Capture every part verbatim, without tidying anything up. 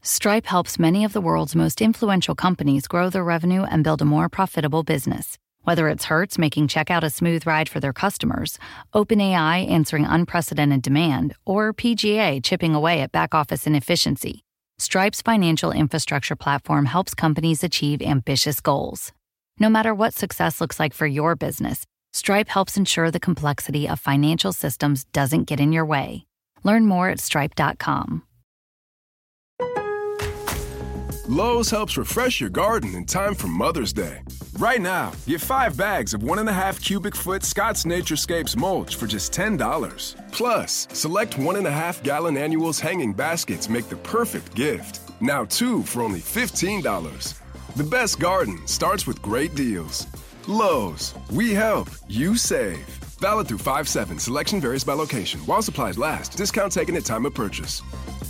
Stripe helps many of the world's most influential companies grow their revenue and build a more profitable business. Whether it's Hertz making checkout a smooth ride for their customers, OpenAI answering unprecedented demand, or P G A chipping away at back-office inefficiency, Stripe's financial infrastructure platform helps companies achieve ambitious goals. No matter what success looks like for your business, Stripe helps ensure the complexity of financial systems doesn't get in your way. Learn more at stripe dot com. Lowe's helps refresh your garden in time for Mother's Day. Right now, get five bags of one and a half cubic foot Scott's Naturescapes mulch for just ten dollars. Plus, select one and a half gallon annuals hanging baskets make the perfect gift. Now two for only fifteen dollars. The best garden starts with great deals. Lowe's, we help, you save. Valid through five seven. Selection varies by location. While supplies last. Discount taken at time of purchase.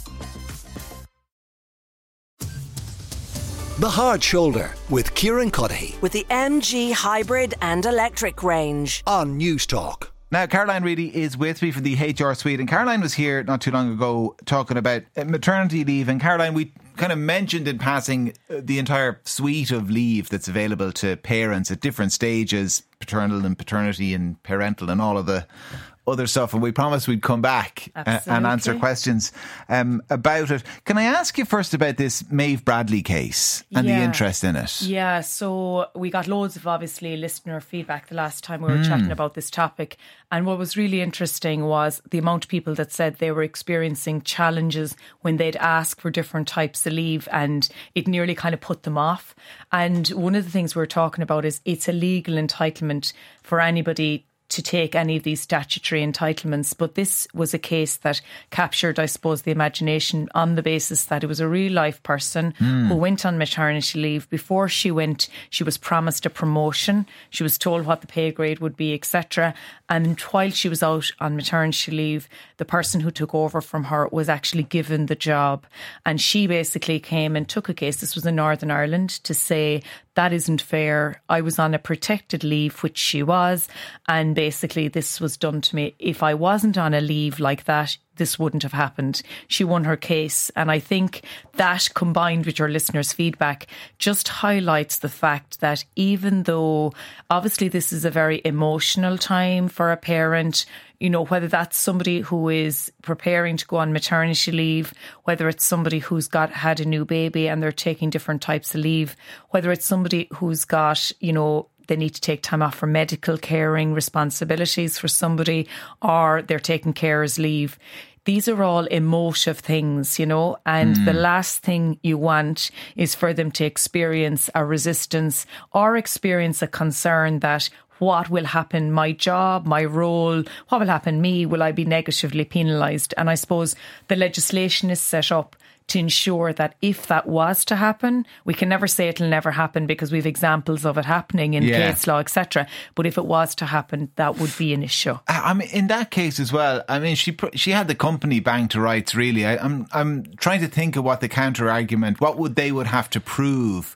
The Hard Shoulder with Kieran Cuddihy. With the M G Hybrid and Electric range. On News Talk. Now, Caroline Reedy is with me from the H R Suite, and Caroline was here not too long ago talking about maternity leave. And Caroline, we kind of mentioned in passing the entire suite of leave that's available to parents at different stages, paternal and paternity and parental and all of the other stuff, and we promised we'd come back uh, and answer questions um, about it. Can I ask you first about this Maeve Bradley case and yeah. the interest in it? Yeah, so we got loads of obviously listener feedback the last time we were mm. chatting about this topic, and what was really interesting was the amount of people that said they were experiencing challenges when they'd ask for different types of leave, and it nearly kind of put them off. And one of the things we were talking about is it's a legal entitlement for anybody to take any of these statutory entitlements. But this was a case that captured, I suppose, the imagination on the basis that it was a real life person mm. who went on maternity leave. Before she went, she was promised a promotion. She was told what the pay grade would be, et cetera. And while she was out on maternity leave, the person who took over from her was actually given the job. And she basically came and took a case, this was in Northern Ireland, to say that isn't fair. I was on a protected leave, which she was, and basically this was done to me. If I wasn't on a leave like that, this wouldn't have happened. She won her case. And I think that, combined with your listeners' feedback, just highlights the fact that even though obviously this is a very emotional time for a parent, you know, whether that's somebody who is preparing to go on maternity leave, whether it's somebody who's got had a new baby and they're taking different types of leave, whether it's somebody who's got, you know, they need to take time off for medical caring responsibilities for somebody, or they're taking carers leave. These are all emotive things, you know, and mm. the last thing you want is for them to experience a resistance or experience a concern that what will happen, my job, my role, what will happen me, will I be negatively penalised? And I suppose the legislation is set up to ensure that if that was to happen, we can never say it'll never happen because we have examples of it happening in yeah. case law, et cetera. But if it was to happen, that would be an issue. I mean, in that case as well, I mean, she she had the company bang to rights, really. I, I'm I'm trying to think of what the counter argument, what would they would have to prove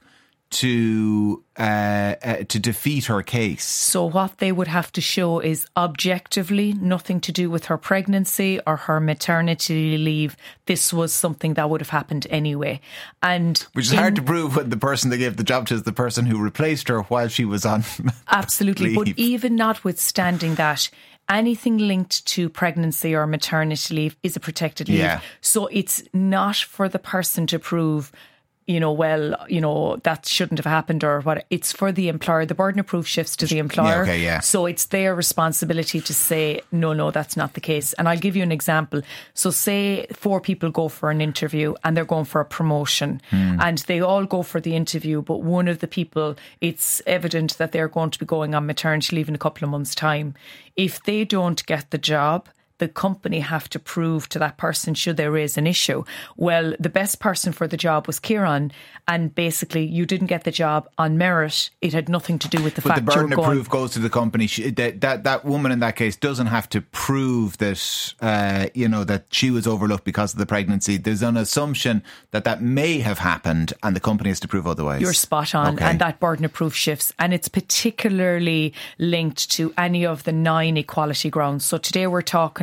to uh, uh, to defeat her case. So what they would have to show is objectively nothing to do with her pregnancy or her maternity leave. This was something that would have happened anyway. And which is in, hard to prove when the person they gave the job to is the person who replaced her while she was on absolutely leave. But even notwithstanding that, anything linked to pregnancy or maternity leave is a protected leave. Yeah. So it's not for the person to prove, you know, well, you know, that shouldn't have happened or what. It's for the employer. The burden of proof shifts to the employer. Yeah, okay, yeah. So it's their responsibility to say, no, no, that's not the case. And I'll give you an example. So say four people go for an interview and they're going for a promotion hmm. and they all go for the interview, but one of the people, it's evident that they're going to be going on maternity leave in a couple of months' time. If they don't get the job, the company have to prove to that person should they raise an issue. Well, the best person for the job was Kieran, and basically you didn't get the job on merit. It had nothing to do with the but fact the burden you're of going. proof goes to the company. She, that, that that woman in that case doesn't have to prove that uh, you know that she was overlooked because of the pregnancy. There's an assumption that that may have happened, and the company has to prove otherwise. You're spot on, okay. And that burden of proof shifts, and it's particularly linked to any of the nine equality grounds. So today we're talking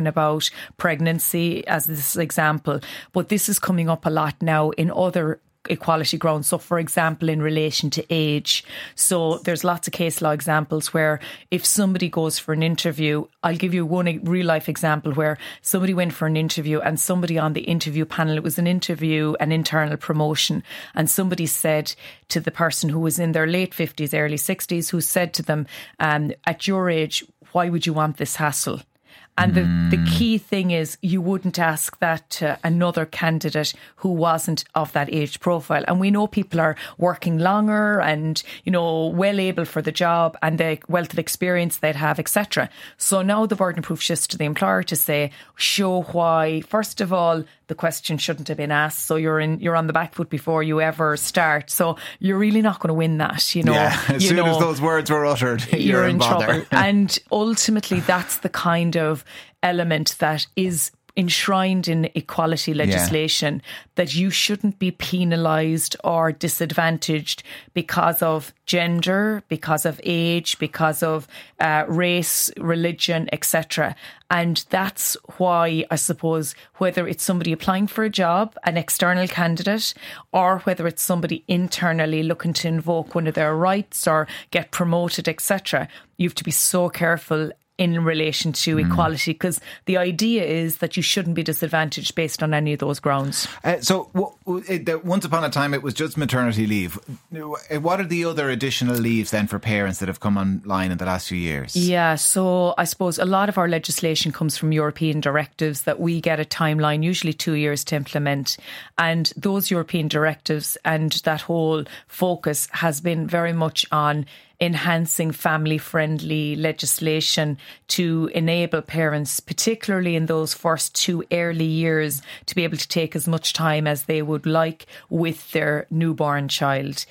about pregnancy as this example, but this is coming up a lot now in other equality grounds. So, for example, in relation to age. So there's lots of case law examples where if somebody goes for an interview, I'll give you one real life example where somebody went for an interview and somebody on the interview panel, it was an interview, an internal promotion, and somebody said to the person who was in their late fifties, early sixties, who said to them, um, at your age, why would you want this hassle? And the, mm. the key thing is you wouldn't ask that to another candidate who wasn't of that age profile. And we know people are working longer and, you know, well able for the job and the wealth of experience they'd have, et cetera. So now the burden of proof shifts to the employer to say, show why, first of all, the question shouldn't have been asked. So you're in, you're on the back foot before you ever start. So you're really not going to win that, you know. Yeah, as you soon know, as those words were uttered, you're, you're in, in trouble. And ultimately, that's the kind of element that is enshrined in equality legislation, yeah. that you shouldn't be penalised or disadvantaged because of gender, because of age, because of uh, race, religion, et cetera. And that's why, I suppose, whether it's somebody applying for a job, an external candidate, or whether it's somebody internally looking to invoke one of their rights or get promoted, et cetera, you have to be so careful in relation to mm. equality, because the idea is that you shouldn't be disadvantaged based on any of those grounds. Uh, so w- w- it, once upon a time it was just maternity leave. What are the other additional leaves then for parents that have come online in the last few years? Yeah, so I suppose a lot of our legislation comes from European directives that we get a timeline, usually two years to implement. And those European directives and that whole focus has been very much on enhancing family-friendly legislation to enable parents, particularly in those first two early years, to be able to take as much time as they would like with their newborn child.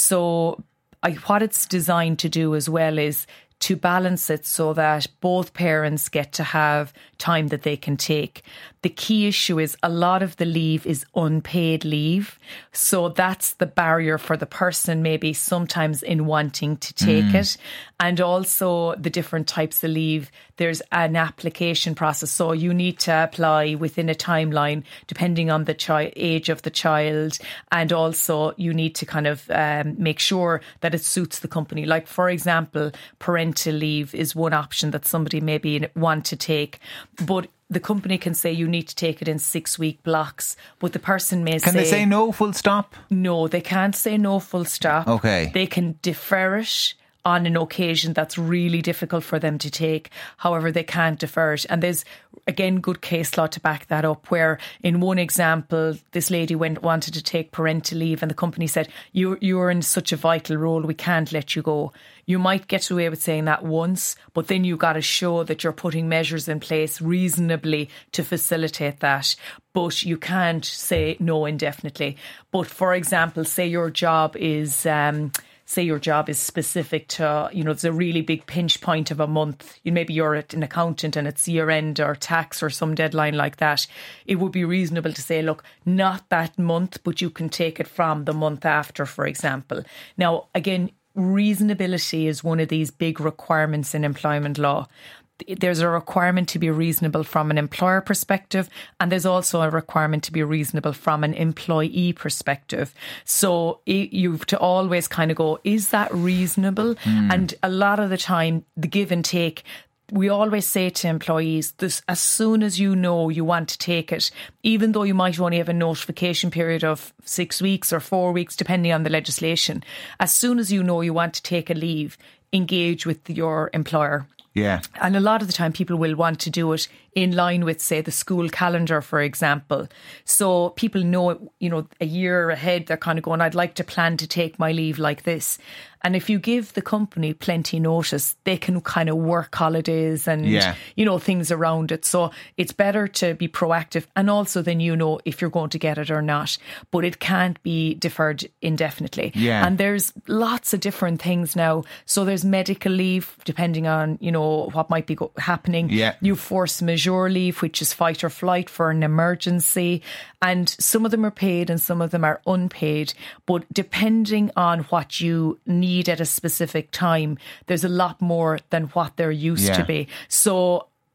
So I, what it's designed to do as well is to balance it so that both parents get to have time that they can take. The key issue is a lot of the leave is unpaid leave. So that's the barrier for the person maybe sometimes in wanting to take mm. it. And also the different types of leave. There's an application process. So you need to apply within a timeline depending on the chi- age of the child. And also you need to kind of um, make sure that it suits the company. Like, for example, parental leave is one option that somebody maybe want to take. But the company can say you need to take it in six week blocks, but the person may can say... Can they say no full stop? No, they can't say no full stop. Okay. They can defer it on an occasion that's really difficult for them to take. However, they can't defer it. And there's, again, good case law to back that up, where in one example, this lady went wanted to take parental leave and the company said, you, you're in such a vital role, we can't let you go. You might get away with saying that once, but then you've got to show that you're putting measures in place reasonably to facilitate that. But you can't say no indefinitely. But for example, say your job is... Um, say your job is specific to, you know, there's a really big pinch point of a month. You maybe you're an accountant and it's year end or tax or some deadline like that. It would be reasonable to say, look, not that month, but you can take it from the month after, for example. Now, again, reasonability is one of these big requirements in employment law. There's a requirement to be reasonable from an employer perspective, and there's also a requirement to be reasonable from an employee perspective. So you've to always kind of go, is that reasonable? Mm. And a lot of the time, the give and take, we always say to employees, this, as soon as you know you want to take it, even though you might only have a notification period of six weeks or four weeks, depending on the legislation, as soon as you know you want to take a leave, engage with your employer. Yeah. And a lot of the time people will want to do it in line with, say, the school calendar, for example. So people know, you know, a year ahead, they're kind of going, I'd like to plan to take my leave like this. And if you give the company plenty notice, they can kind of work holidays and, yeah. you know, things around it. So it's better to be proactive. And also then you know if you're going to get it or not. But it can't be deferred indefinitely. Yeah. And there's lots of different things now. So there's medical leave, depending on, you know, what might be go- happening. Yeah. You force majeure leave, which is fight or flight for an emergency. And some of them are paid and some of them are unpaid. But depending on what you need at a specific time, there's a lot more than what there used yeah. to be. So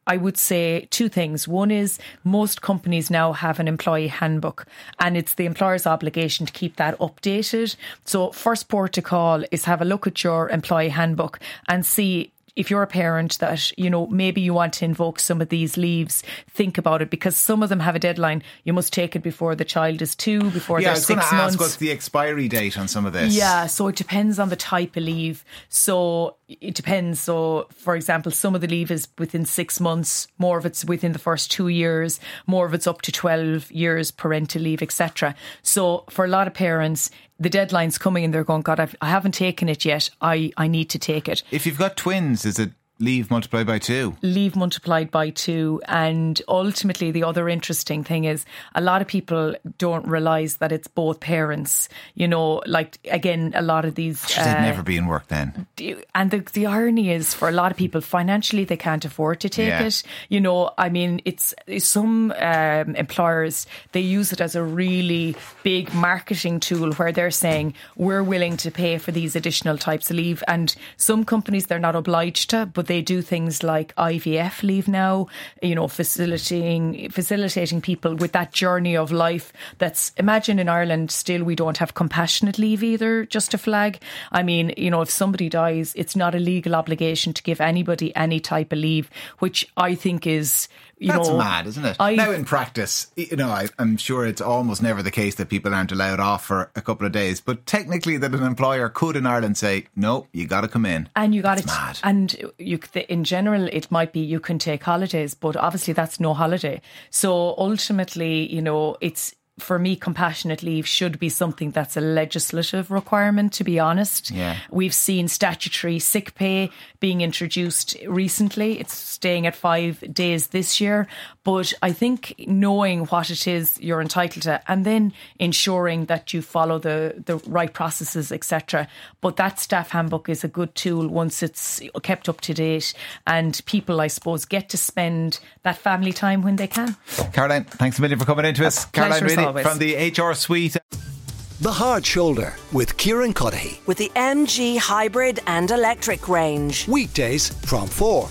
I would say two things. One is most companies now have an employee handbook, and it's the employer's obligation to keep that updated. So first port to call is have a look at your employee handbook and see if you're a parent that, you know, maybe you want to invoke some of these leaves, think about it, because some of them have a deadline. You must take it before the child is two, before yeah, they're six months. Yeah, I was going to ask, what's the expiry date on some of this? Yeah, so it depends on the type of leave. So it depends. So, for example, some of the leave is within six months, more of it's within the first two years, more of it's up to twelve years parental leave, et cetera. So for a lot of parents, the deadline's coming and they're going, God, I've, I haven't taken it yet. I, I need to take it. If you've got twins, is it leave multiplied by two? Leave multiplied by two. And ultimately, the other interesting thing is a lot of people don't realise that it's both parents. You know, like, again, a lot of these... Should uh, never be in work then. And the, the irony is, for a lot of people, financially, they can't afford to take yeah. it. You know, I mean, it's some um, employers, they use it as a really big marketing tool where they're saying, we're willing to pay for these additional types of leave. And some companies, they're not obliged to, but they do things like I V F leave now, you know, facilitating facilitating people with that journey of life. That's, imagine in Ireland still we don't have compassionate leave either, just to flag. I mean, you know, if somebody dies, it's not a legal obligation to give anybody any type of leave, which I think is, you That's know... That's mad, isn't it? I, now, in practice, you know, I, I'm sure it's almost never the case that people aren't allowed off for a couple of days, but technically that an employer could in Ireland say, no, you got to come in. And you got it. Mad. And you, in general, it might be you can take holidays, but obviously that's no holiday. So ultimately, you know, it's, for me, compassionate leave should be something that's a legislative requirement, to be honest. Yeah. We've seen statutory sick pay being introduced recently. It's staying at five days this year. But I think knowing what it is you're entitled to and then ensuring that you follow the, the right processes, et cetera. But that staff handbook is a good tool once it's kept up to date and people, I suppose, get to spend that family time when they can. Caroline, thanks a million for coming into us. Caroline Reedy from the H R Suite. The Hard Shoulder with Kieran Cuddihy. With the M G hybrid and electric range. Weekdays from four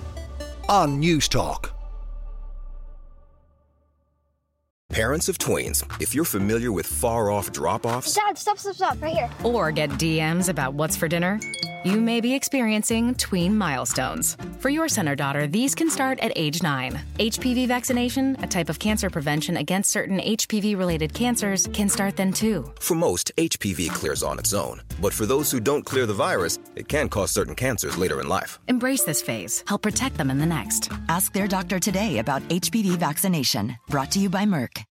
on News Talk. Parents of tweens, if you're familiar with far-off drop-offs... Dad, stop, stop, stop, right here. Or get D Ms about what's for dinner, you may be experiencing tween milestones. For your son or daughter, these can start at age nine. H P V vaccination, a type of cancer prevention against certain H P V-related cancers, can start then too. For most, H P V clears on its own. But for those who don't clear the virus, it can cause certain cancers later in life. Embrace this phase. Help protect them in the next. Ask their doctor today about H P V vaccination. Brought to you by Merck.